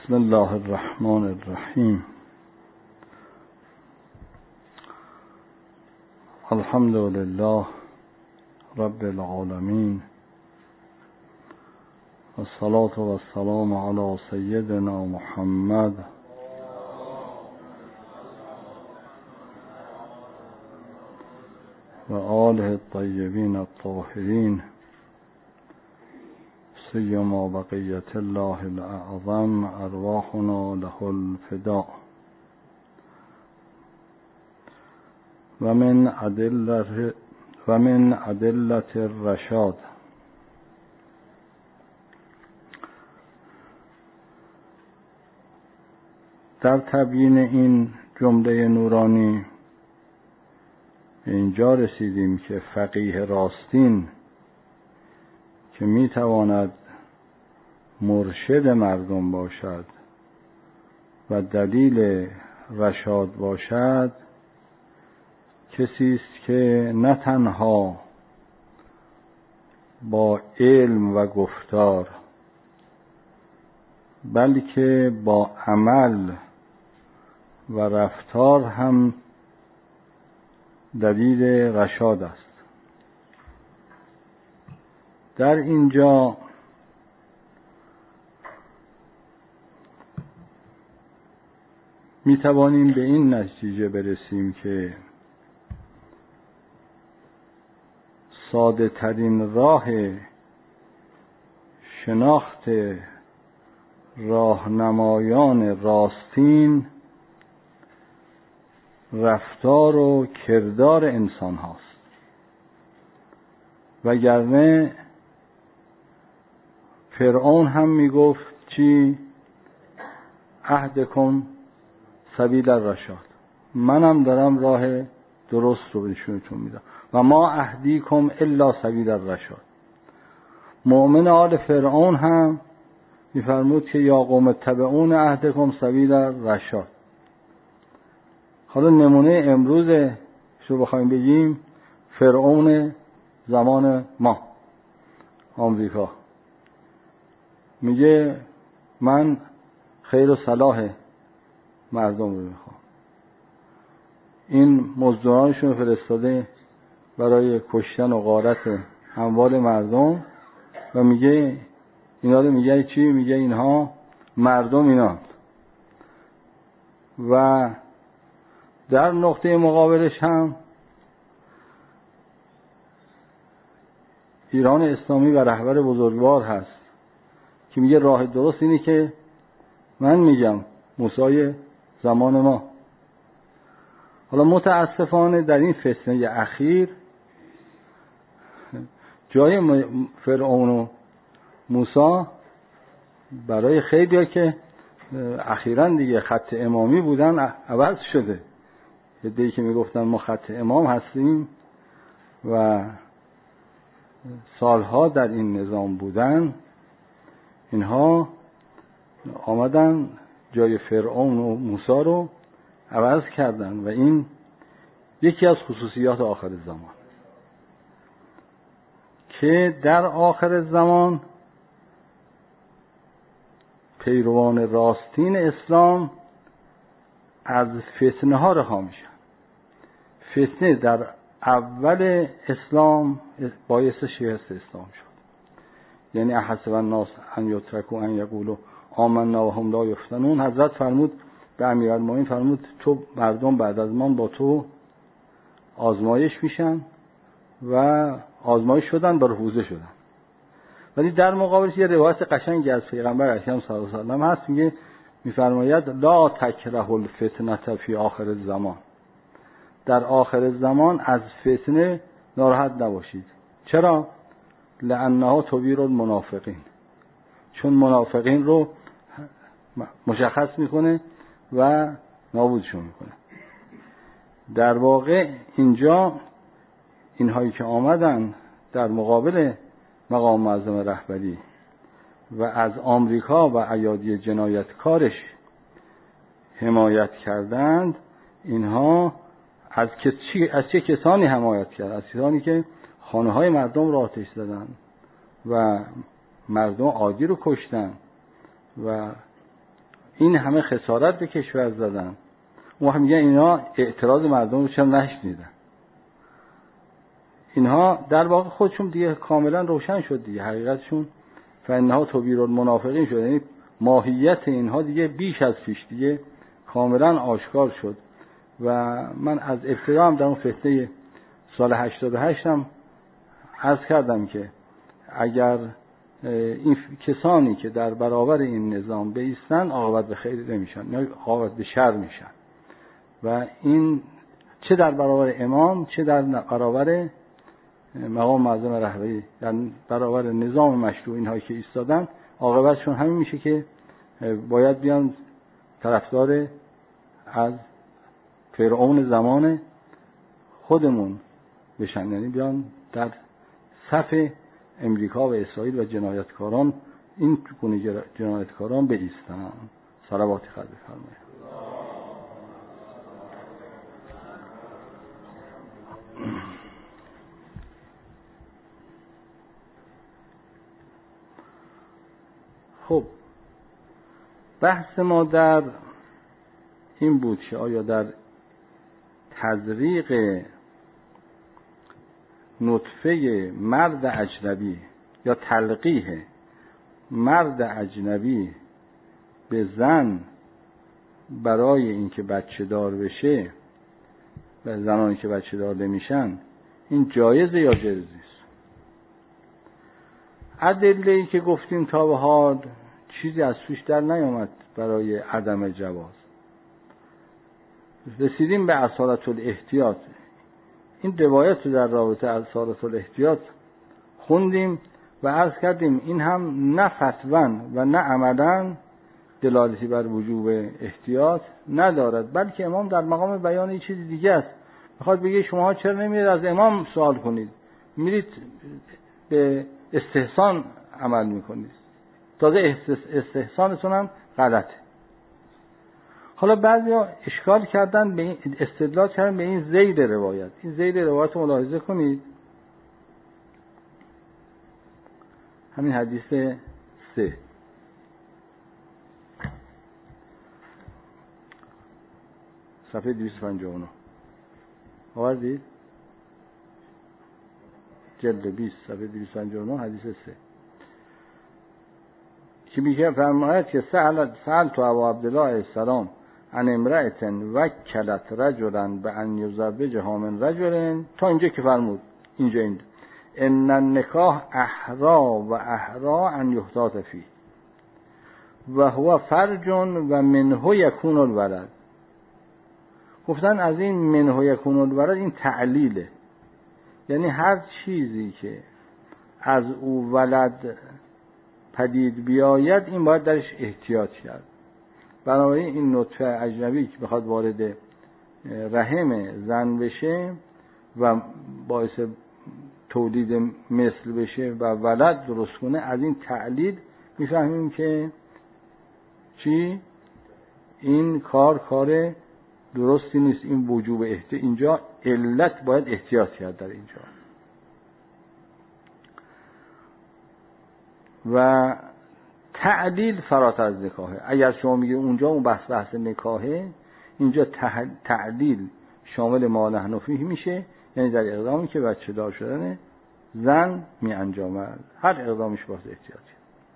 بسم الله الرحمن الرحیم. الحمد لله رب العالمین، والصلاة والسلام علی سیدنا محمد و آله الطیبین الطاهرین، سیما بقیت الله الاعظم ارواحنا له الفداء. و من ادلة الرشاد. در تبیین این جمله نورانی به اینجا رسیدیم که فقیه راستین که میتواند مرشد مردم باشد و دلیل رشاد باشد، کسی است که نه تنها با علم و گفتار بلکه با عمل و رفتار هم دلیل رشاد است. در اینجا می توانیم به این نتیجه برسیم که ساده ترین راه شناخت راهنمایان راستین رفتار و کردار انسان هاست، وگرنه فرعون هم میگفت چی؟ اهدکم سبیل الرشاد، منم دارم راه درست رو بهشونتون میدم و ما اهدیکم الا سبیل الرشاد. مؤمن آل فرعون هم میفرمود که یا قوم اتبعون اهدکم سبیل الرشاد. حالا نمونه امروز شو بخوایم بگیم، فرعون زمان ما آمریکا میگه من خیر و صلاح مردم رو میخوام، این مزدورانشون فرستاده برای کشتن و غارت اموال مردم و میگه اینا رو میگه چی؟ میگه اینها مردم اینا. و در نقطه مقابلش هم ایران اسلامی و رهبر بزرگوار هست که میگه راه درست اینه که من میگم موسی زمان ما. حالا متاسفانه در این فتنه اخیر جای فرعون و موسی برای خیلی‌ها که اخیراً دیگه خط امامی بودن عوض شده. عده‌ای که میگفتن ما خط امام هستیم و سالها در این نظام بودن، اینها آمدن جای فرعون و موسی رو عوض کردن و این یکی از خصوصیات آخر زمان، که در آخر زمان پیروان راستین اسلام از فتنه ها رها میشن. فتنه در اول اسلام باعث شکست اسلام شد، یعنی احسب الناس ان یترکوا ان یقولوا آمنا و هم لا یفتنون. حضرت فرمود به امیرالمومنین، فرمود تو مردم بعد از من با تو آزمایش میشن و آزمایش شدن، برهوزه شدن. ولی در مقابلش یه روایت قشنگی از پیغمبر اکرم صلی الله علیه و سلم هست، میگه میفرماید لا تکره الفتنه فی آخر الزمان، در آخر زمان از فتنه ناراحت نباشید. چرا؟ لانها تبیر المنافقین، چون منافقین رو مشخص میکنه و نابودشون میکنه. در واقع اینجا اینهایی که آمدن در مقابل مقام معظم رهبری و از آمریکا و ایادی جنایتکارش حمایت کردند، اینها از چه کسانی حمایت کرد؟ از کسانی که خانه های مردم را آتش زدن و مردم عادی رو کشتن و این همه خسارت به کشور زدن، اون وقت میگن اینا اعتراض مردم رو چرا نشنیدن. اینها در واقع خودشون دیگه کاملا روشن شد دیگه، حقیقتشون فانها تبیر المنافقین شد، یعنی ماهیت اینها دیگه بیش از پیش دیگه کاملا آشکار شد. و من از ابتدا هم در اون فتنه سال 88 هم عرض کردم که اگر این کسانی که در برابر این نظام بایستن عاقبت به خیر نمیشن یا عاقبت به شر میشن، و این چه در برابر امام چه در برابر مقام معظم رهبری، یعنی برابر نظام مشروع اینهایی که ایستادن، عاقبتشون همین میشه که باید بیان طرفدار از فرعون زمان خودمون بشن، یعنی بیان در صف امریکا و اسرائیل و جنایتکاران، این گونه جنایتکاران بایستن. صلوات خدا بفرمایید. خب بحث ما در این بود که آیا در تزریق نطفه مرد اجنبی یا تلقیح مرد اجنبی به زن برای اینکه بچه دار بشه و زنانی که بچه دار نمیشن، این جایزه یا جایز نیست؟ ادله‌ای که گفتیم تا به حال چیزی از توش در نیامد برای عدم جواز. رسیدیم به اصالت الاحتیاط. این روایت رو در رابطه اصالت الاحتیاط خوندیم و عرض کردیم این هم نه فتواً و نه عملاً دلالتی بر وجوب احتیاط ندارد، بلکه امام در مقام بیان یه چیز دیگه است. میخواد بگه شما چرا نمیرید از امام سوال کنید، میرید به استحسان عمل میکنید، تازه استحسانتون هم غلطه. حالا بعضیا اشکال کردن به این، استدلال کردن به این ذیل روایت. این ذیل روایت رو ملاحظه کنید، همین حدیث 3 صفحه 259 آوردید، جلد 20 صفحه 259 حدیث 3 که میگه فرماید که سأل تو ابو عبدالله علیه السلام عن امرأة وکلت رجلا به ان یزوجها من رجل، تا اینجا که فرمود اینجا ان النکاح احرا و احرا ان یحتاط فیه و هو فرج و منه یکون الولد. گفتن از این منه یکون الولد این تعلیله، یعنی هر چیزی که از او ولد پدید بیاید این باید درش احتیاط کرد. بنابراین این نطفه اجنبی که بخواد وارد رحم زن بشه و باعث تولید مثل بشه و ولد درست کنه، از این تعلیل میفهمیم که چی؟ این کار درستی نیست، این وجوب اینجا علت باید احتیاط کرد در اینجا. و تعلیل فراتر از نکاحه. اگر شما میگه اونجا اون بحث نکاحه، اینجا تعلیل شامل ما نحن فیه میشه، یعنی در اقدامی که بچه دار شدن زن می انجامد، هر اقدامش باز احتیاطی.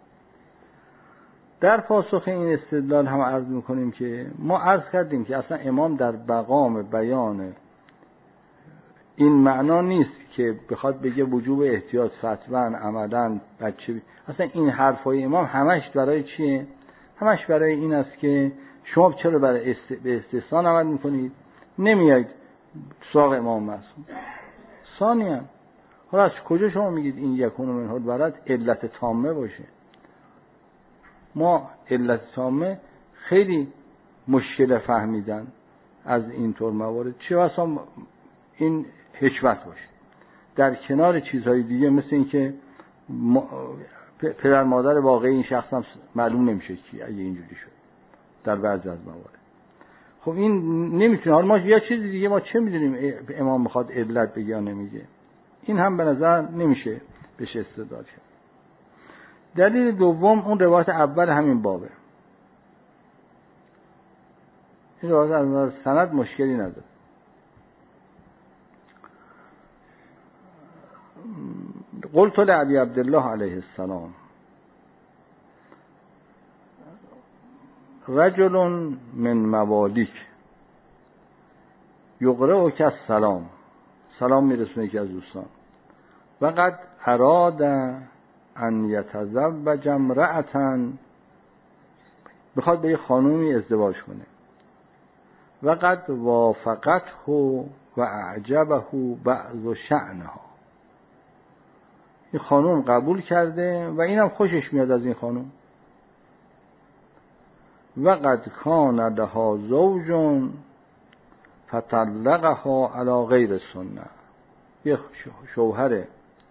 در پاسخ این استدلال هم عرض میکنیم که ما عرض کردیم که اصلا امام در مقام بیان این معنا نیست که بخواد بگه وجوب احتیاط فتواً عملاً بچه. اصلا این حرفای امام همش برای چیه؟ همش برای این است که شما چرا برای به استحسان عمل میکنید، نمیاید سراغ امام معصوم. ثانیاً حالا از کجا شما میگید این یکون منه الولد علت تامه باشه؟ ما علت تامه خیلی مشکل فهمیدن از اینطور موارد، چه واسه این حکمت باشه در کنار چیزهای دیگه، مثل این که پدر مادر واقعی این شخص هم معلوم نمیشه کی اگه اینجوری شد در بعضی از موارد. خب این نمیتونه. حالا ما یا چیز دیگه ما چه میدونیم امام میخواد علت بگه یا نمیگه؟ این هم به نظر نمیشه بهش استدلال کرد. دلیل دوم اون روایت اول همین بابه. این روایت از نظر سند مشکلی نداره. قلت لعلی عبدالله علیه السلام رجل من موالیک یقرئک السلام، سلام میرسونه که از دوستان، و قد اراد ان یتزوج امرأة، بخواد به یه خانومی ازدواج کنه، و قد وافقته و اعجبه بعض شأنها، این خانوم قبول کرده و اینم خوشش میاد از این خانوم، و قد کان لها زوج فطلقها علی غیر السنه، یه شوهر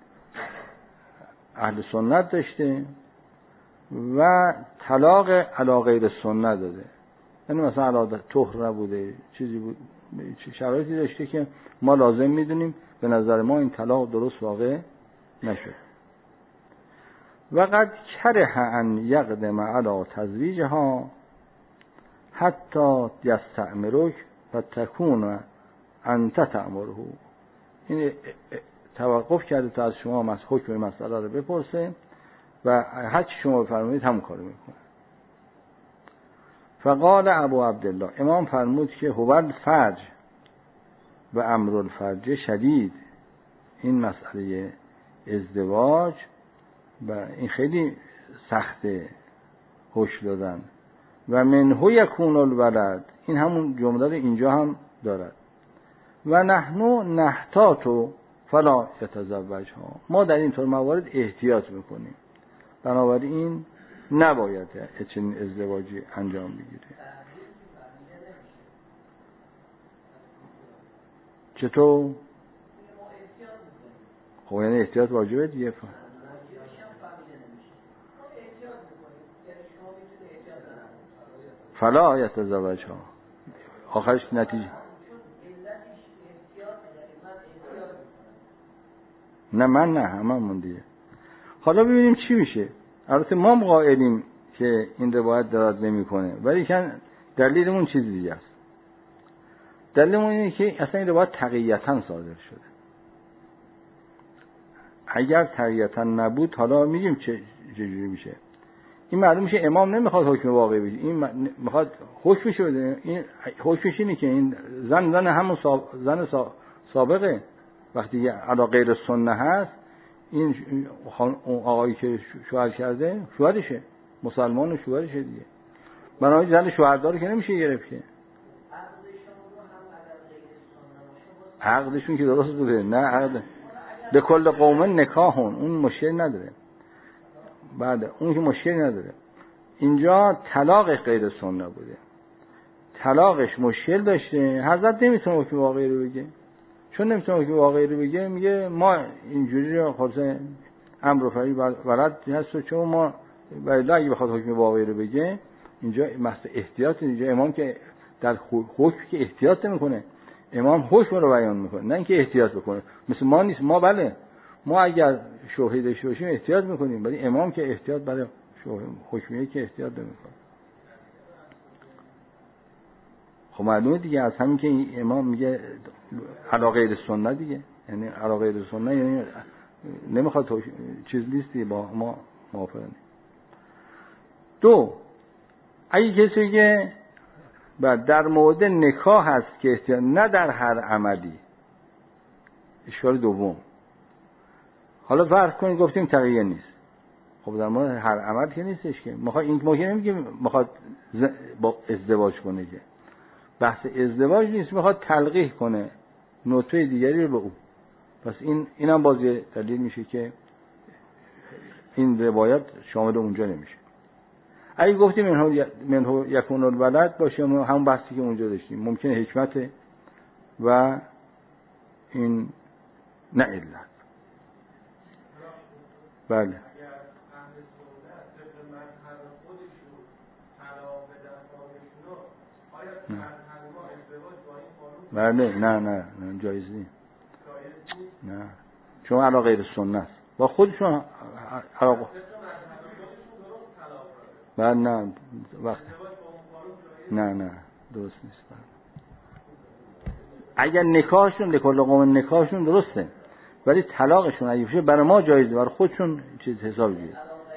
اهل سنت داشته و طلاق علی غیر السنه داده، یعنی مثلا علاوه طهر نبوده، چیزی بود، شرایطی داشته که ما لازم میدونیم، به نظر ما این طلاق درست واقع نشد. و قد کره ان یقدم علی تزویجها حتی یستأمرک و تکون انت تأمره، این توقف کرده تا از شما حکم مسئله رو بپرسه و هر چی شما بفرمایید همون کارو میکنه. فقال ابو عبدالله، امام فرمود که هو الفرج و امر الفرج شدید، این مسئله ازدواج و این خیلی سخته هوش دادن، و منه یکون الولد، این همون جمله رو اینجا هم دارد، و نحنو نحتاطو فلا یتزوجها، ما در این طور موارد احتیاط میکنیم، بنابراین نباید چنین ازدواجی انجام بگیره. چطور؟ خب یعنی احتیاط واجبه دیگه. فلا یتزوجها، آخرش نتیجه نه من نه هممون دیگه. حالا ببینیم چی میشه. البته ما قائلیم که این روایت درد نمیکنه، ولی کن دلیلمون چیز دیگه است. دلیلمون اینه که اصلا این روایت تقییتا صادر شده. اگر تقییتا نبود حالا میگیم چجوری میشه. این معلوم میشه امام نمیخواد حکم واقعی بده، این میخواد حکمش بده. این حکمش اینه که این زن همون زن سابقه، وقتی علی غیر سنت هست، این اون آقایی که شوهر کرده شوهرشه، مسلمان شوهرشه دیگه، بنابراین زن شوهردار که نمیشه گرفت که. عقدشون که درست بوده، نه عقد به کل قوم نکاحون، اون مشکل نداره، بعد اون که مشکلی نداره. اینجا طلاق غیر سنت بوده، طلاقش مشکل داشته، حضرت نمیتونه حکم واقعی رو بگه، چون نمیتونه حکم واقعی رو بگه، میگه ما اینجوری رو خلاص امر و فعل ولد هست، چون ما ولی اگه بخواد حکم واقعی رو بگه، اینجا مسئله احتیاط، اینجا امام که در حکم که احتیاط نمیکنه، امام حکم رو بیان میکنه، نه اینکه احتیاط بکنه. مثل ما نیست، ما بله ما اگر شوهی داشته باشیم احتیاط میکنیم، ولی امام که احتیاط برای حکمیه که احتیاط نمیکنه. خب معلومه دیگه از همین که امام میگه علی غیر سنت دیگه، یعنی علی غیر سنت یعنی نمیخواد چیز نیستی، با ما موافقه نیم. دو، اگه کسی که در مورد نکاح هست که احتیاط، نه در هر عملی، اشکال دوم. حالا فرض کنید گفتیم تقیه نیست، خب در مورد هر عمل که نیستش که این ما که نمیگیم میخواد با ازدواج کنه، که بحث ازدواج نیست، میخواد تلقیح کنه نطفه دیگری رو به او. پس اینم بازی دلیل میشه که این روایت شامل اونجا نمیشه. اگه گفتیم منه یکون الولد باشه، همون بحثی که اونجا داشتیم، ممکنه حکمت و این نه علت. بله بله نه جایز نیست، نه چون علی غیر سنت است با خودشون علاقه. بله نه وقت نه درست نیست. اگر نکاحشون لکل قوم نکاحشون درسته، ولی طلاقشون اگه بشه برای ما جایزه، برای خودشون چیز حساب میشه.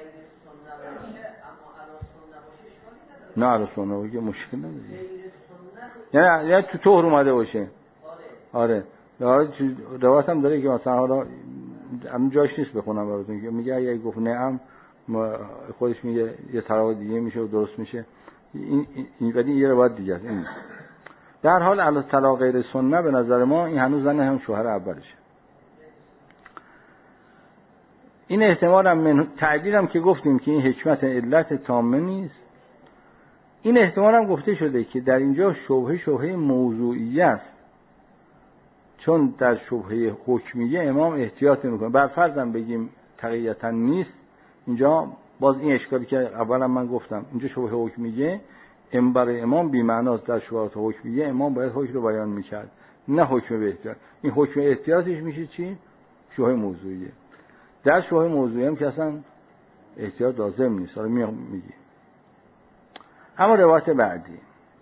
نه علی سنت باشه مشکل نداره. یعنی تو طهر اومده باشه. آره. روایت هم داره که مثلا حالا همین جاش نیست بخونم براتون که میگه اگه گفت نعم خودش میگه یه طلاق دیگه میشه و درست میشه. این ولی یه روایت دیگه است. این در حال علی طلاق غیر سنت به نظر ما این هنوز زن هم شوهر اولشه. این احتمال هم تعبیرم که گفتیم که این حکمت علت تامه نیست. این احتمال هم گفته شده که در اینجا شبهه موضوعی است، چون در شبهه حکمیه امام احتیاط نمیکنه. بر فرضم بگیم تقیتا نیست، اینجا باز این اشکالی که اولا من گفتم، اینجا شبهه حکمیه برای امام بی معناست. در شبهات حکمیه امام باید حکم رو بیان میکرد، نه حکم به احتیاط. این حکم احتیاطش میشه چی؟ شبهه موضوعیه. در شبهه موضوعی هم که اصلا احتیاط لازم نیست. حالا میگی. اما روایت بعدی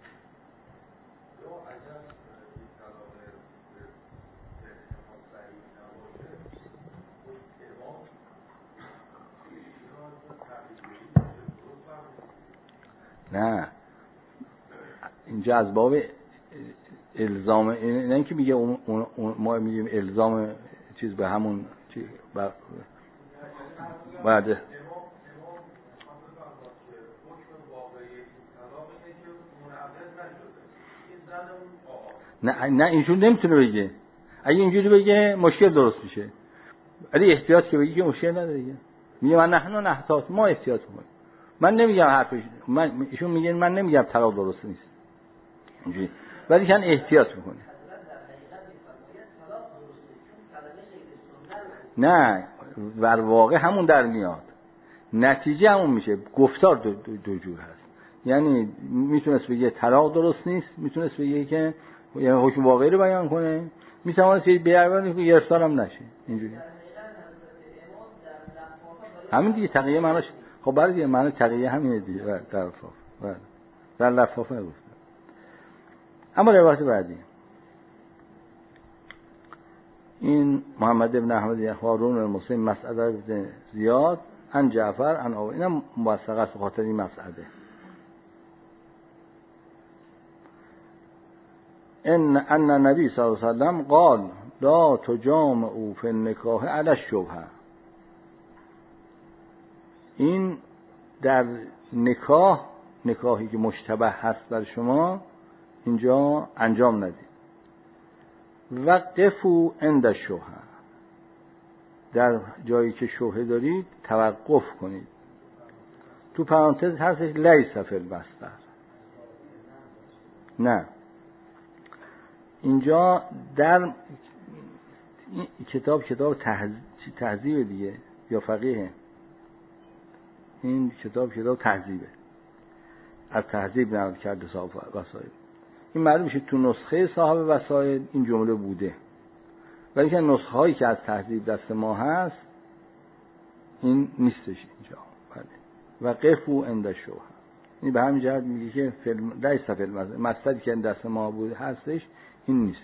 نه، اینجا از باب الزام، نه اینکه میگه ما میگیم الزام چیز به همون چیز بعد نه اینجور نمیتونه بگه. اگه اینجوری بگه مشکل درست میشه، ولی احتیاط که بگی که مشکل نداره دیگه. میگه من نحن نحتاط، ما احتیاط میکنیم. من نمیگم حرفش، ایشون میگه من نمیگم طلاق درست نیست اینجوری، ولی کن احتیاط میکنه. نه در واقع همون در میاد، نتیجه همون میشه. گفتار دو جور هست. یعنی میتونست بگه طلاق درست نیست، میتونست بگه که یعنی حکم واقعی رو بیان کنه، میتونست بگه بیان که گرفتار هم نشه. اینجوری همین دیگه تقیه معناش. خب برای دیگه معنی تقیه همینه دیگه در لفاف. در لفاف نگفتم. اما روایت بعدی این محمد ابن احمد هارون المسلم مسعد ابن زیاد عن جعفر عن ابی، اینم موثقه است خاطر این مسعده. ان النبی صلی الله علیه و سلم قال لا تجامعوا فی النکاح علی الشبهه. این در نکاحی که مشتبه هست بر شما اینجا انجام ندید. وقفوا عند الشبهه، در جایی که شبهه دارید توقف کنید. تو پرانتز هستش لیس فی البستر. نه اینجا در این کتاب تهذیب دیگه یا فقیه. این کتاب تهذیبه، از تهذیب نقل کرده صاحب وسائل. این معلوم میشه تو نسخه صاحب وسائل این جمله بوده، ولی که نسخه هایی که از تهذیب دست ما هست این نیستش اینجا. بله. و قفو عند الشبهه، این به همین جهت میگه که لیس فی المسجد، مسجدی که دست ما بود هستش این نیست.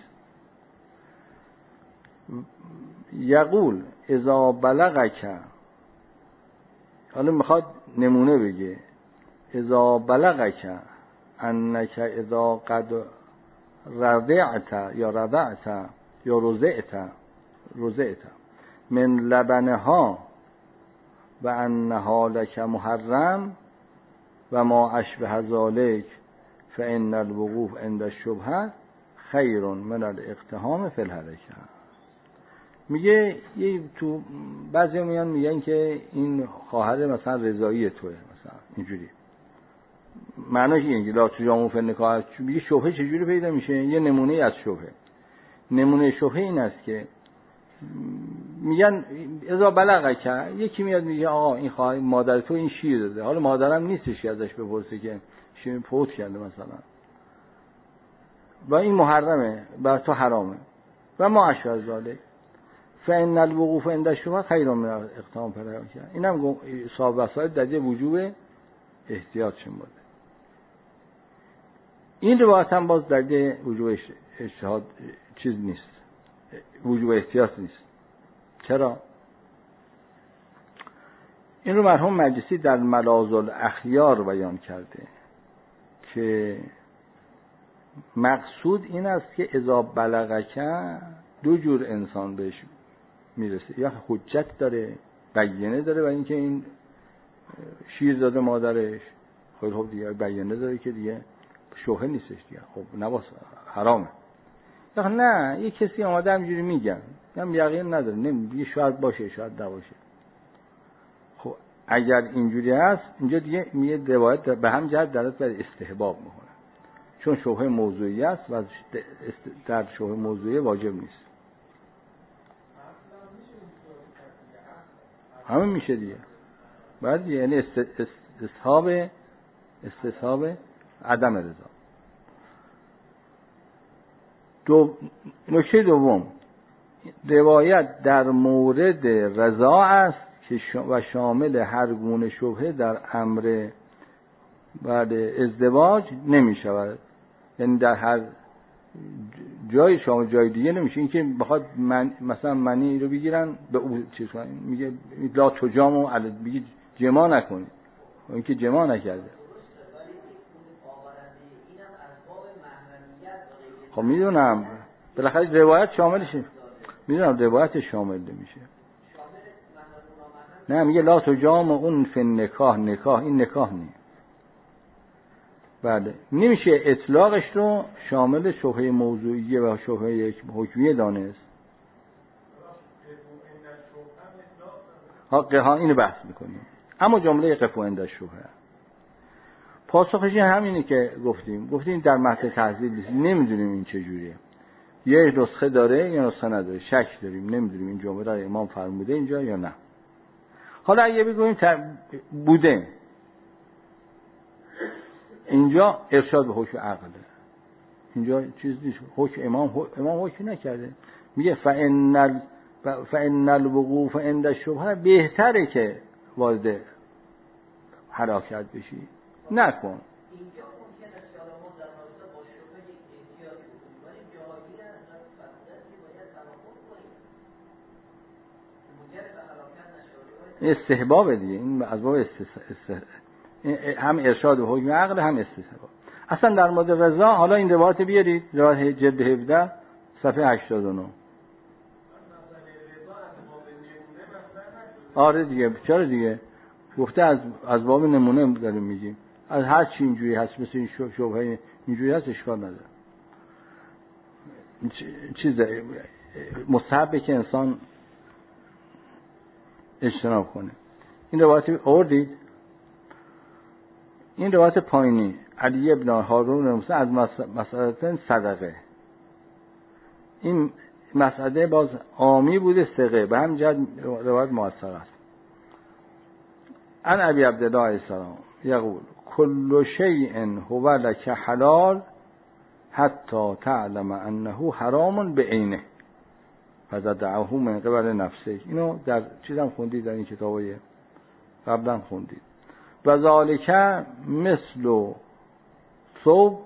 یقول اذا بلغک، حالا میخواد نمونه بگه، اذا بلغک انک اذا قد رضعت یا رضعت من لبنها و انها لک محرم و ما اشبه ذلک فان الوقوف عند الشبهه خیر من الاقتحام فی الهلکه. میگه تو بعضی میگن که این خواهر مثلا رضایی توه، مثلا اینجوری معناش اینه لا تجامعوا فی النکاح. میگه شبهه چجوری پیدا میشه؟ یه نمونه از شبهه. نمونه شبهه این است که میگن اذا بلغک، یکی میاد میگه آقا این خواهر مادر تو این شیر داده، حالا مادرم نیستش که ازش بپرسه که شیر فوت کرده مثلا، و این محرمه بر تو حرامه و ما اشبه ذلک فان الوقوف عند الشبهه خیر من الاقتحام فی الهلکه. اینم صاحب وسائل در وجوب احتیاط شون بوده. این روایت هم باز در وجوب اجتهاد چیز نیست، وجوب احتیاط نیست. چرا؟ این رو مرحوم مجلسی در ملاذ الاخیار بیان کرده که مقصود این است که اذا بلغک دو جور انسان بهش میرسه، یا حجت داره، بینه داره، و اینکه این شیر داده مادرش، خب دیگه بینه داره که دیگه شبهه نیستش دیگه، خب نباس حرامه. یا نه یه کسی آمده همینجوری میگن، هم یقین نداره، نمیگه شاید باشه شاید نباشه. خب اگر اینجوری هست اینجا دیگه میگه روایت به هم جهت دلالت بر استحباب میکنه، چون شبهه موضوعی است و در شبهه موضوعی واجب نیست. همین میشه دیگه. بعد یعنی استصحاب عدم رضا. نکته دوم، روایت در مورد رضا است که و شامل هر گونه شبهه در امر بعد ازدواج نمی شود. یعنی در هر جای شامل جای دیگه نمیشه. این که بخواد مثلا منی رو بگیرن به او چیز کنن، میگه لا تجامو میگه جما نکنید، این که جما نکرده. خب میدونم بالاخره روایت شاملشه، میدونم روایت شامل نمیشه. نه میگه لا تجامو اون فی نکاح، نکاح این نکاح نیست. بله نمیشه اطلاقش رو شامل شبهه موضوعیه و شبهه حکمیه دانست. ها اینو بحث میکنیم. اما جمله قفو عند الشبهه پاسخش همینه که گفتیم در متن تهذیب نیست، نمیدونیم این چجوریه، یه نسخه داره یا نسخه نداره، شک داریم، نمیدونیم این جمله رو امام فرموده اینجا یا نه. حالا اگه بگوییم بوده، اینجا ارشاد به حکم عقله، اینجا چیز نیست، حکم امام حکم نکرده. میگه فإن الوقوف عند الشبهه بهتره که وارد حرکت بشی، نکن. اینجا ممکن است که ما در رابطه با شبهه احتیاط کنیم، ولی جاهی از فرضی باید تمام کنیم. مجرد حرکت نشه. استحباب دیگه، این از باب هم ارشاد و حکم عقل هم استحباب. اصلا در مورد رضا حالا این روایت بیارید، روایت جلد 17 صفحه 89. آره دیگه، چرا دیگه گفته از باب نمونه داریم میگیم، از هر چی اینجوری هست، مثل این شبهه اینجوری هست اشکال نداره. چیز مستحبه که انسان اجتناب کنه. این روایت آوردید. این روایت پایینی علی ابن هارون موسی از مسئله صدقه، این مسئله باز عامی بوده ثقه، به هم جهت روایت موثق است. ان ابی عبدالله علیه السلام یقول کل شیء هو لک حلال حتی تعلم انه حرام بعینه فدعه من قبل نفسه. اینو در چیزم خوندید، در این کتابای قبلا خوندید. و ذالک مثل صوب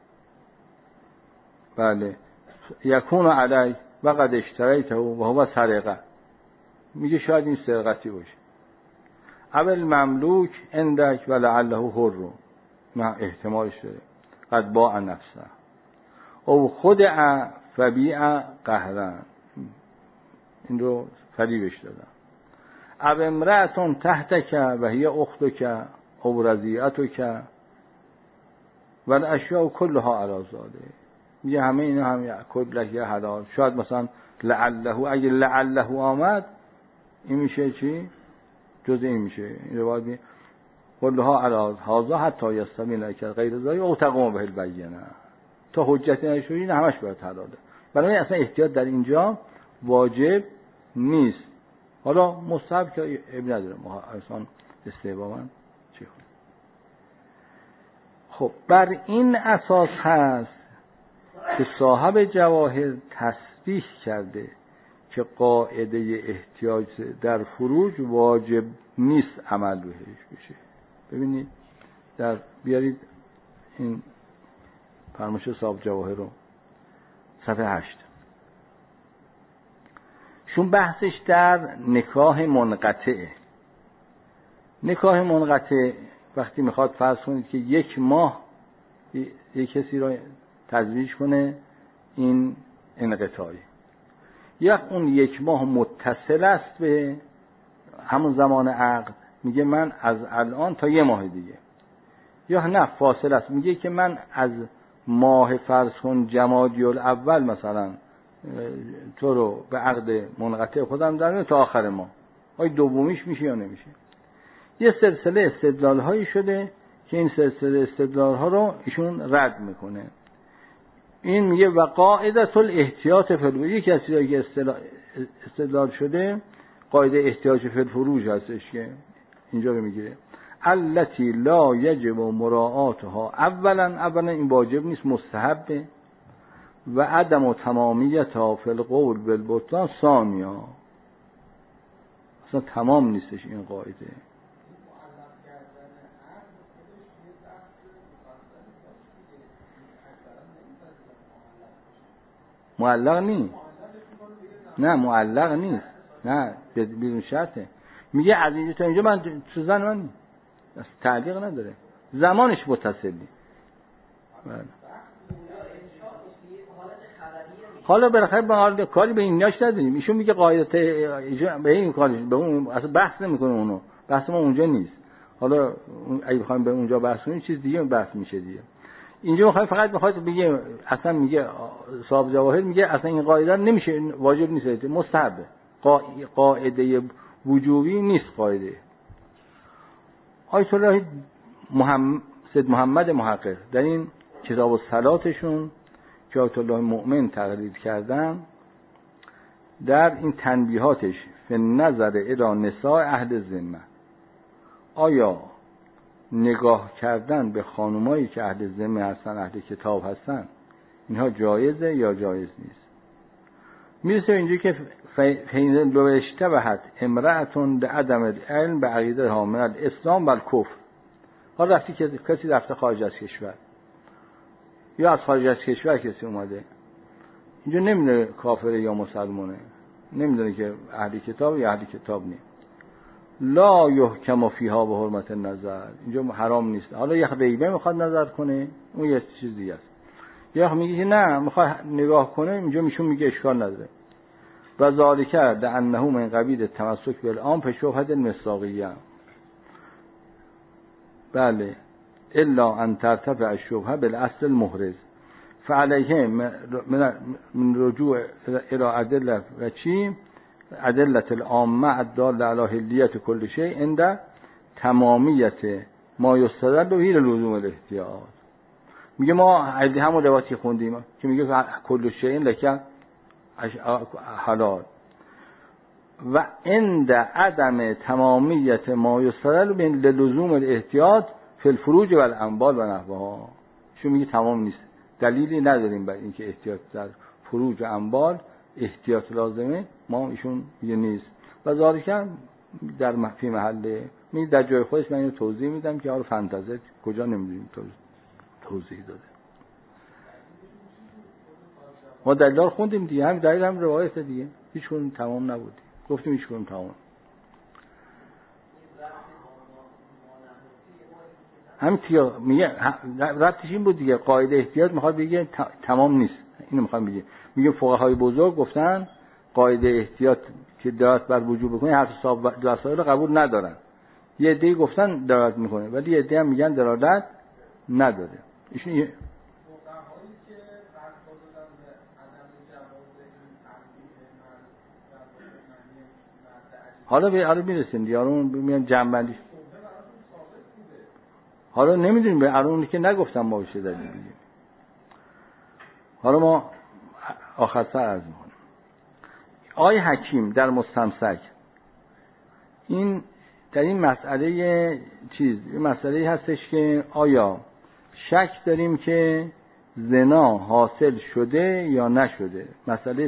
بله یکون علی و قد اشتریته و هو سرقه. میگه شاید این سرقتی باشه. اول مملوک اندک و لعله حر، نه احتمالش داره، قد باع نفسه او خدع فبیع قهرا، این رو فریبش دادن. او امرأتون تحتک و هی اختک او رضیعتک و الاشیاء کلها علی ذالک. میگه همه اینا هم کلها حلال. شاید مثلا لعله، اگه لعله آمد این میشه چی؟ جز این میشه. این روایت می کلها علی هذا حتی یستمی لک غیر ذالک او تقوم به البینه، تا حجت نشوی این همش باید حلاله. برای اصلا احتیاط در اینجا واجب نیست. حالا مستحب که ابن نداره، ما اصلا استحبابا چی خود. خب بر این اساس هست که صاحب جواهر تصریح کرده که قاعده احتیاج در فروج واجب نیست عمل بهش بشه. ببینید در بیارید این فرمایش صاحب جواهر رو صفحه 8. شون بحثش در نکاح منقطعه. نکاح منقطع وقتی میخواد فرض کنید که 1 ماه یک کسی رو تزویج کنه، این انقطاعی، یا اون 1 ماه متصل است به همون زمان عقد، میگه من از الان تا 1 ماه دیگه، یا نه فاصله است، میگه که من از ماه فرض کن جمادی الاول مثلا تو رو به عقد منقطع خودم دارم تا آخر ماه. آیا دومیش میشه یا نمیشه؟ یه سلسله استدلال هایی شده که این سلسله استدلال ها رو ایشون رد میکنه. این میگه و قاعده الاحتیاط فی الفروج، یکی از چیزایی که استدلال شده قاعده احتیاط فی الفروج هستش که اینجا رو میگیره، التي لا یجب مراعاتها اولا این واجب نیست، مستحبه، و عدم و تمامیتها فی القول بالبطلان ثانیا، اصلا تمام نیستش این قاعده. معلق نیست، نه معلق نیست، نه بدون شرطه. میگه از اینجا تا اینجا من تو زن من تعلیق نداره، زمانش متصلی. حالا بالاخره با کاری به این نیاش نداریم. ایشون میگه قاعده به این کارش به اون اصلا بحث نمیکنه، اونو بحث ما اونجا نیست. حالا اگه بخوایم به اونجا بحث کنیم چیز دیگه بحث میشه دیگه. اینجا میخوام فقط بخواد بگه اصلا میگه صاحب جواهر میگه اصلا این قاعده نمیشه، واجب نیست، مستحبه، قاعده وجوبی نیست قاعده. آیت الله سید محمد محقق در این کتاب الصلاتشون که آیت الله مؤمن تقلید کردن، در این تنبیهاتش فی نظر الی نساء اهل ذمه، آیا نگاه کردن به خانمایی که اهل ذمه هستن، اهل کتاب هستن، اینها جایزه یا جایز نیست؟ میرسه اینجا که فین لو اشتبهت امرأتون بعدم العلم به عقیده‌ها من الاسلام و الکفر. حالا رفتی که کسی رفته خارج از کشور یا از خارج از کشور کسی اومده اینجا، نمیدونه کافره یا مسلمانه، نمیدونه که اهل کتاب یا اهل کتاب نیست، لا یحکم فیها به حرمت النظر، اینجا حرام نیست. حالا یه غیبه میخواد نظر کنه، اون یه چیز دیگه است. یا میگه که نه میخواد نگاه کنه، اینجا میشون میگه اشکال نداره. و ذالک لانه من قبیل تمسک بالعام فشبهه المصداقیه، بله، الا ان ترتفع الشبهه بالاصل المحرز فعليه من رجوع الى ادله و چی ادله العامه الداله علی حلیت کل شیء عند تمامیت ما یستدل به لزوم الاحتیاط. میگه ما همون روایتی خوندیم که میگه کل شیء لکه حلال، و عند عدم تمامیت ما یستدل به لزوم الاحتیاط فی الفروج و الاموال و نحوها. چون میگه تمام نیست، دلیلی نداریم برای اینکه احتیاط در فروج و اموال احتیاط لازمه، ما ایشون میگه نیست. و ذالک در فی محله، می در جای خودش من اینو توضیح میدم که حالا فانتزه کجا نمیدونیم توضیح داده. ما دلیل خوندیم دیگه، هم دلیل هم روایت دیگه، هیچ کدوم تمام نبود، گفتیم هیچ کدوم تمام. هم تیا میگه ربطش این بود دیگه، قاعده احتیاط میخواد بگه تمام نیست، اینو میخوام بگه. میگه فقهای بزرگ گفتن قاعده احتیاط که دلالت بر وجوب بکنه حرف صاحب وسائل رو قبول ندارن. یه عده‌ای گفتن دلالت میکنه ولی یه عده هم میگن دلالت نداره. ایشون حالا میرسیم دیگه، حالا میان جنبندی. حالا نمیدونیم به ارونی که نگفتم ما بشه دلیل دیگه. حالا ما آخرتر عرض میکنیم. آقای حکیم در مستمسک این در این مسئله مسئله هستش که آیا شک داریم که زنا حاصل شده یا نشده. مسئله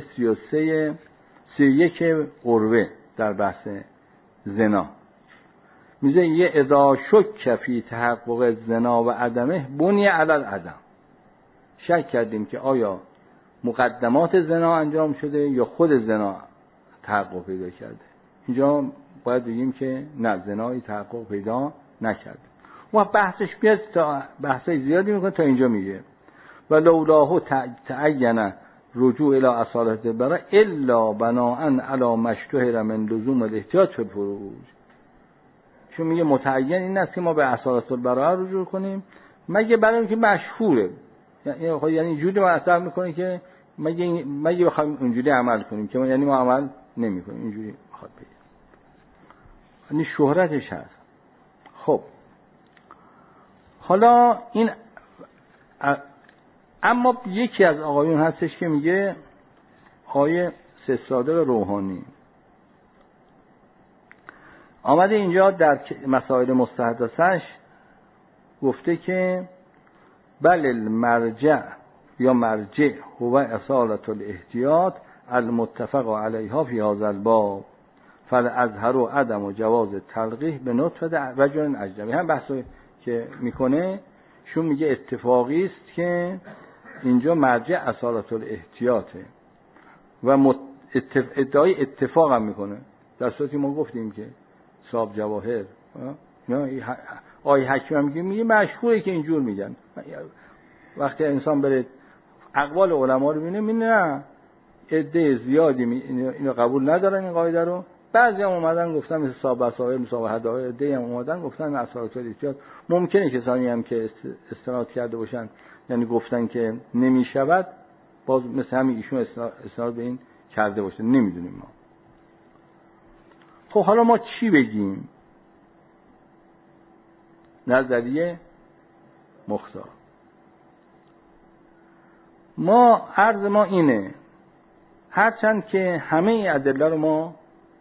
31 قروه در بحث زنا میگه یه اذا شک فی تحقق زنا و عدمه بنی علی العدم. شک کردیم که آیا مقدمات زنا انجام شده یا خود زنا تحقق پیدا کرده. اینجا باید بگیم که نه، زنایی تحقق پیدا نکرده. و بحثش بیاد تا بحثای زیادی میکنه تا اینجا میگه و لولاه تعین رجوع الى اصالت البراء الا بناء علی مشتهر من لزوم الاحتیاط فی الفروج. چون میگه متعین این است که ما به اصالت البراء رجوع کنیم مگه برای اینکه مشهوره، یعنی جوری ما اثر میکنه که مگه بخوایم اونجوری عمل کنیم که یعنی ما عمل نمیکنیم، اینجوری بخواد بگه، یعنی شهرتش هست. خب حالا این اما یکی از آقایون هستش که میگه آقای سید صادق روحانی آمده اینجا در مسائل مستحدثش گفته که بل المرجع یا مرجع هو اصالت الاحتیاط المتفق علیها فی هذا الباب فالازهر و عدم و جواز تلقیح به نطفه رجل اجنبی. هم بحثی که میکنه شون میگه اتفاقی است که اینجا مرجع اصالت الاحتیاطه و ادعای اتفاق هم میکنه، در صورتی ما گفتیم که صاحب جواهر آی حکیم هم میگه مشهوره که اینجور میگن. وقتی انسان بره اقوال علما رو ببینه نه عده زیادی اینو قبول ندارن این قاعده رو، بعضی هم اومدن گفتن مثل صاحب بصائر صاحب هدایا عده هم اومدن گفتن اصالت الاحتیاط ممکنه کسانی هم که استناد کرده باشن یعنی گفتن که نمیشود باز مثل همین ایشون استناد به این کرده باشه، نمیدونیم ما. خب حالا ما چی بگیم؟ نظریه مختار ما عرض ما اینه، هرچند که همه ادله رو ما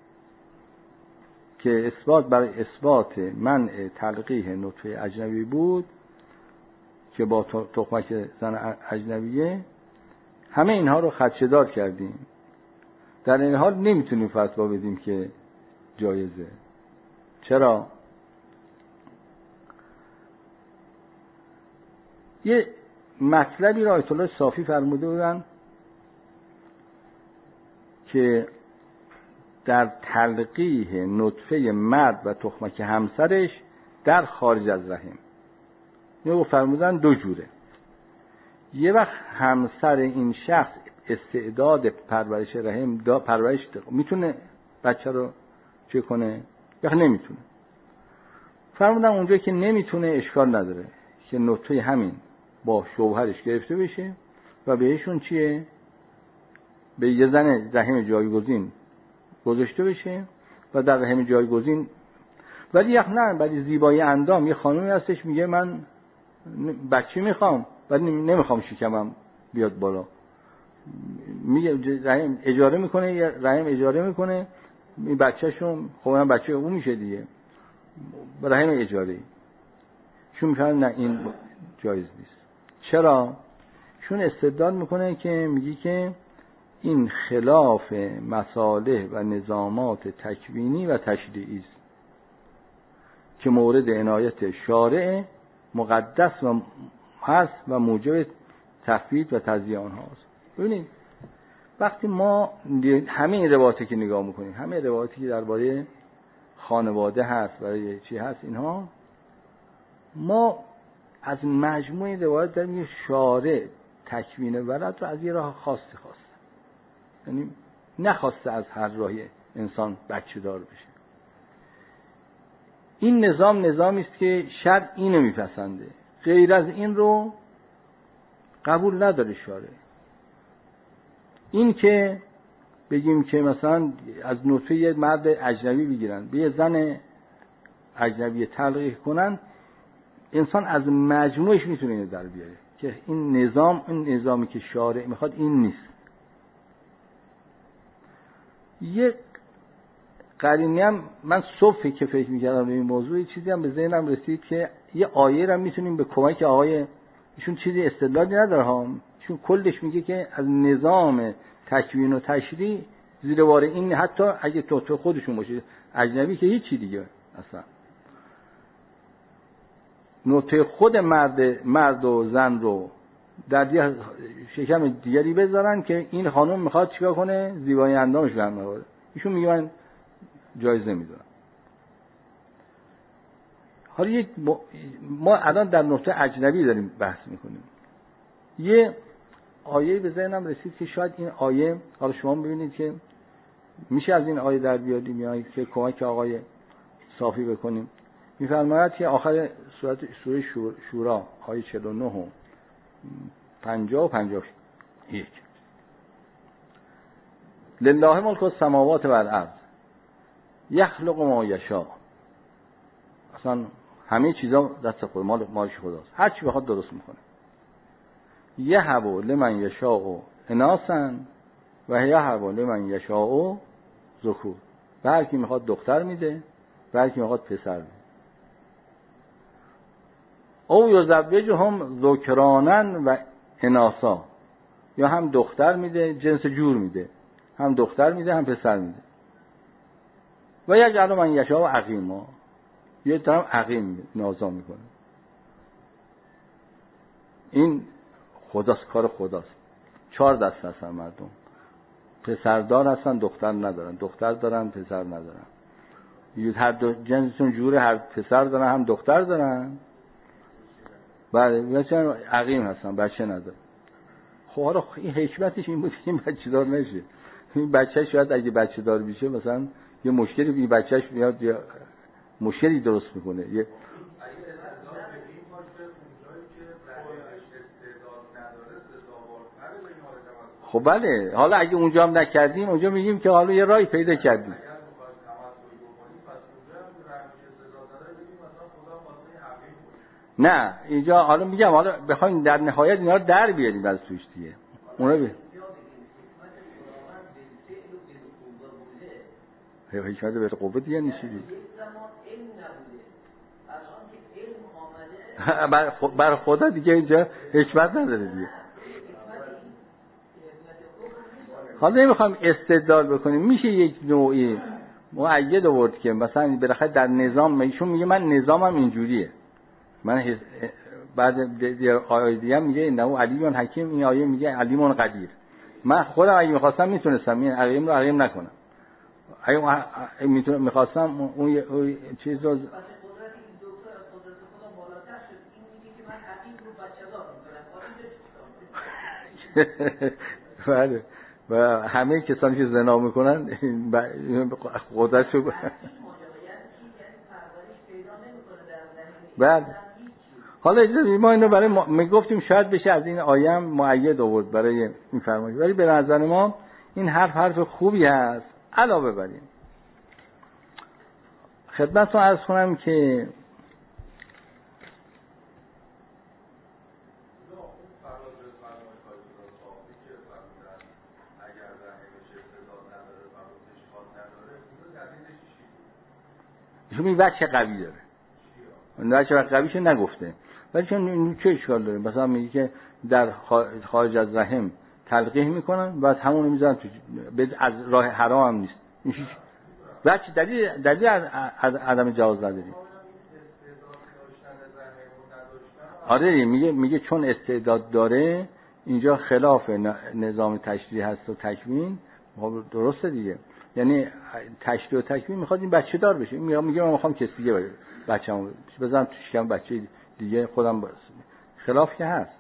که اثبات برای اثبات منع تلقیح نطفه اجنبی بود که با تخمک زن اجنبیه، همه اینها رو خدشه‌دار کردیم، در این حال نمیتونیم فتوا بدیم که جایزه. چرا؟ یه مطلبی را آیت الله صافی فرموده بودن که در تلقیح نطفه مرد و تخمک همسرش در خارج از رحم اینو فرمودن دو جوره. یه وقت همسر این شخص استعداد پرورش رحم پرورش میتونه بچه رو چه کنه یا نمیتونه. فرمودن اونجایی که نمیتونه اشکال نداره که نطفه همین با شوهرش گرفته بشه و بهشون چیه به یه زن رحم جایگزین گذاشته بشه و در رحم جایگزین. ولی نه، ولی زیبایی اندام یه خانومی هستش میگه من بچه میخوام ولی نمیخوام شکمم بیاد بالا، میگه رحم اجاره میکنه، یا رحم اجاره میکنه این بچه‌شون، خب اون بچه اون میشه دیگه، رحم اجاره. چون میگن نه این جایز نیست. چرا؟ چون استدلال میکنه که میگه که این خلاف مصالح و نظامات تکوینی و تشریعی است که مورد عنایت شارع مقدس و هست و موجب تفویض و تضییع آنهاست. ببینید وقتی ما همه این روایاتی که نگاه میکنیم، همه روایاتی که درباره خانواده هست برای چی هست اینها، ما از مجموع روایات داریم یه شارع تکوین ولد رو از یه راه خاصی خواسته، یعنی نخواسته از هر راهی انسان بچه دار بشه. این نظام نظامی است که شرع اینو میپسنده، غیر از این رو قبول نداره شارع. این که بگیم که مثلا از نطفه یه مرد اجنبی بگیرن به یه زن اجنبی تلقیح کنن، انسان از مجموعش میتونه اینو در بیاره که این نظامی که شارع میخواد این نیست. یه قرینی هم من صبح که فکر میکردم به این موضوع یه چیزی هم به ذهنم رسید که یه آیه رو میتونیم به کمک آقای ایشون چیزی استدلالی نداره ها، چون کلش میگه که از نظام تکوین و تشریع زیر بار این، حتی اگه تو خودشون باشه اجنبی که هیچی دیگه، اصلا نطفه خود مرد و زن رو در یه شکم دیگری بذارن که این خانم میخواد چیکار کنه، زیبایی اندامش برنامه. ایشون میگه من جایزه میدونم. حالا ما الان در نقطه اجنبی داریم بحث میکنیم. یه آیه به ذهنم رسید که شاید این آیه، حالا شما ببینید که میشه از این آیه در بیاریم یا که کمک آقای صافی بکنیم. میفرماید که آخر سوره شورا آیه 49 و 50 و 51 لله ملک السماوات و الارض یخلق ما یشاء. اصلا همه چیزا دست خود مالش خداست، هر چی بخواد درست میکنه. یهب لمن یشاء اناثا و یهب لمن یشاء ذکور. به هر کی میخواد دختر میده، به هر کی میخواد پسر میده. او یزوجهم ذکرانا و اناثا، یا هم دختر میده، جنس جور میده، هم دختر میده هم پسر میده. و یجعل من یشاء عقیما، یه طرف عقیم نازا میکنه. این خداست، کار خداست. 4 دسته هستن مردم، پسردار هستن دختر ندارن، دختر دارن پسر ندارن. هر دو جنسشون جوره، هر پسر دارن هم دختر دارن. بله مثلا عقیم هستن، بچه ندارن. خب حالا این حکمتش این بود که این بچه دار نشه. این بچه شاید اگه بچه دار بشه مثلا یه مشکلی بی بچهش میاد یا مشکلی درست میکنه. یه خب بله، حالا اگه اونجا هم نکردیم، اونجا میگیم که حالا یه راهی پیدا کردیم. نه اینجا حالا میگم، حالا بخوایم در نهایت اینا رو در بیاریم از توش دیگه. اونا حکمت به قوه دیگه نیستی دیگه. بر خدا دیگه اینجا حکمت نداره دیگه. حالا نمیخوام استدلال بکنیم. میشه یک نوعی مؤید آورد که مثلا بالاخره در نظام، ایشون میگه من نظامم اینجوریه، من بعد آیه دیگه میگه انه علیون حکیم، این آیه میگه علیمون قدیر. من خودم اگه میخواستم میتونستم این عقیم رو عقیم نکنم، اگه میخواستم اون چیز رو بله. و همه کسانی که زنا میکنن خودشو بله. حالا اجازه ما اینو برای میگفتیم شاید بشه از این آیه هم مؤید آورد برای این فرمایش، ولی به نظر ما این حرف خوبی هست. علاوه بر این خدمتتون عرض کنم که شما بچه قوی داره، بچه قویش نگفته، ولی چون چه اشکال داره؟ مثلا میگه که در خارج از رحم تلقیح میکنن بعد همون رو میذارن تو، از راه حرام هم نیست. بچه دلیل از عدم جواز نداری. آره میگه چون استعداد داره، اینجا خلاف نظام تشریع هست و تکوین. درسته دیگه، یعنی تشریع و تکوین میخواد این بچه دار بشه. میگه من میخوام کسی دیگه بچه‌مو بزنم تو شکم بچه دیگه خودم باز. خلاف که هست.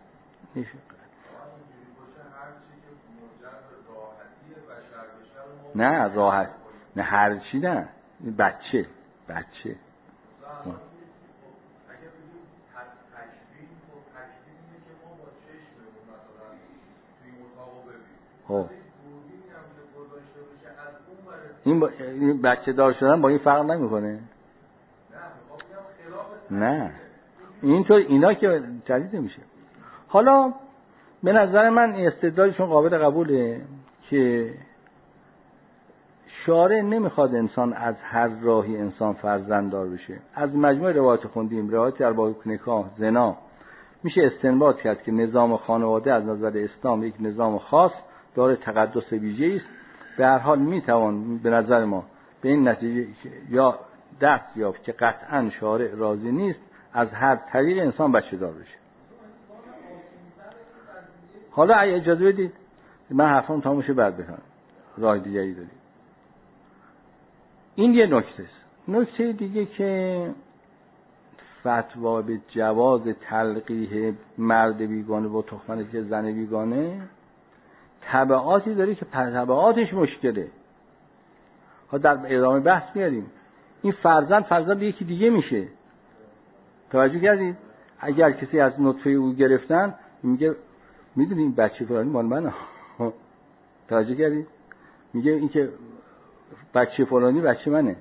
نه راحت، نه هر چی، نه بچه خب این بچه دار شدن با این فرق نمیکنه. نه اینطور اینا که جدید نمیشه. حالا به نظر من استدلالشون قابل قبوله که شارع نمیخواد انسان از هر راهی انسان فرزنددار بشه. از مجموع روایات خوندیم، روایات در باب نکاح، زنا، میشه استنباط کرد که نظام خانواده از نظر اسلام یک نظام خاص داره، تقدس ویژه‌ای است. به هر حال میتوان به نظر ما به این نتیجه یا دست یافت که قطعا شارع راضی نیست از هر طریق انسان بچه دار بشه. حالا اگه اجازه بدید من حرفم تمام شه بعد بکنم، راه دیگری دارید. این یه نکته است. نکته دیگه که فتوا به جواز تلقیح مرد بیگانه با تخمه که زن بیگانه تبعاتی داره که تبعاتش مشکله. ها در ادامه بحث میاریم. این فرزند یکی دیگه میشه. توجه کردید؟ اگر کسی از نطفه او گرفتن میگه میدونی این بچه فلانی مال منه. توجه کردید؟ میگه این که بچه فلانی بچه منه.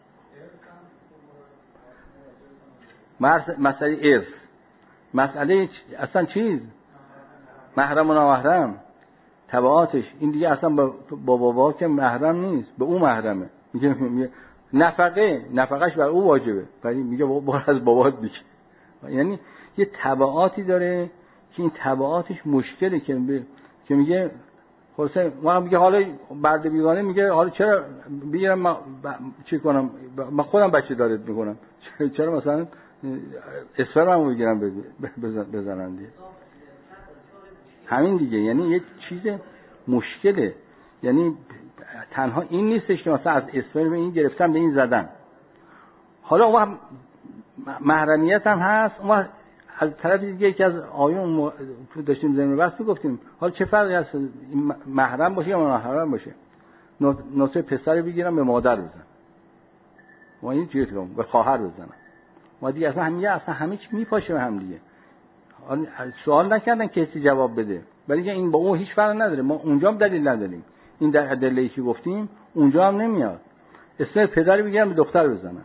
مسئله ارث، مسئله اصلا چیز محرم و نامحرم تبعاتش این دیگه اصلا با بابا که محرم نیست، به او محرمه. میگه نفقهش بر او واجبه، ولی میگه بابا از بابات بگیر. یعنی یه تبعاتی داره که این تبعاتش مشکله که میگه خلاصه ما میگه حالا برد بیگانه میگه حالا چرا بگیرم من چی کنم، من خودم بچه دارت میکنم، چرا مثلا اسپرممو بگیرم بزنن دیگه. همین دیگه، یعنی یه چیز مشکله. یعنی تنها این نیستش که مثلا از اسپرم این گرفتن به این زدن، حالا اون محرمیت هم هست. اون از طرف دیگه یکی از آیون داشتیم زمین بحث گفتیم حالا چه فرقی هست محرم باشه یا محرم باشه. نطفه پسر بگیرم به مادر بزنم، ما این چیه کنم به خواهر بزنم، ما دیگه اصلا همه چی میپاشه به هم دیگه. سوال نکردن کسی جواب بده، ولی این با اون هیچ فرق نداره. ما اونجا هم دلیل نداریم. این در ادله‌ای که گفتیم اونجا هم نمیاد. اسم پدر بگیرم به دختر بزنم،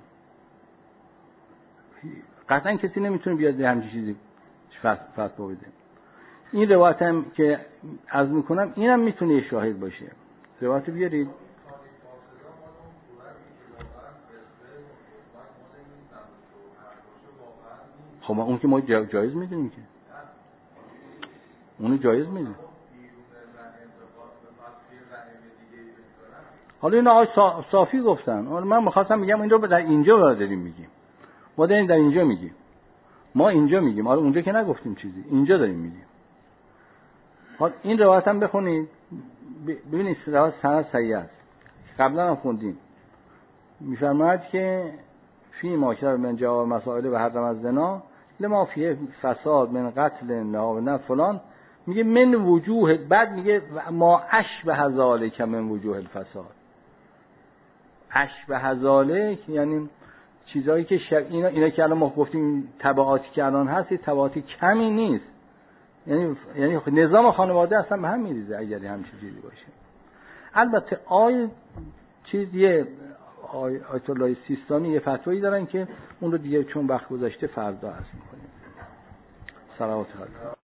قطعا کسی نمیتونه بیاد همچین چیزی فتوا بده. این روایت هم که عرض میکنم اینم میتونه یه شاهد باشه. روایت بیارید. خب اون که ما جایز میدونیم که اونو جایز میدونیم. حالا این آقای صافی گفتن، حالا من میخواستم بگم این رو در اینجا داریم میگیم، ما در اینجا میگیم، ما اینجا میگیم، حالا اونجا که نگفتیم چیزی، اینجا داریم میگیم. حالا این روایت هم بخونید ببینید روایت سند صحیح است. قبلا هم خوندیم. میفرماید که فی ماکر من جواب مسائل و حرم از زنا لما فیه فساد من قتل نه فلان، میگه من وجوه، بعد میگه ما اشبه ذالک من وجوه الفساد. اشبه ذالک یعنی چیزایی که اینا که الان ما گفتیم تبعاتی که الان هست تبعاتی کمی نیست. یعنی نظام خانواده اصلا به هم میریزه اگر همین چیزی باشه. البته چیزیه آیت الله سیستانی یه فتوایی دارن که اون رو دیگه چون وقت گذشته فردا عرض می‌کنیم. صلوات الله.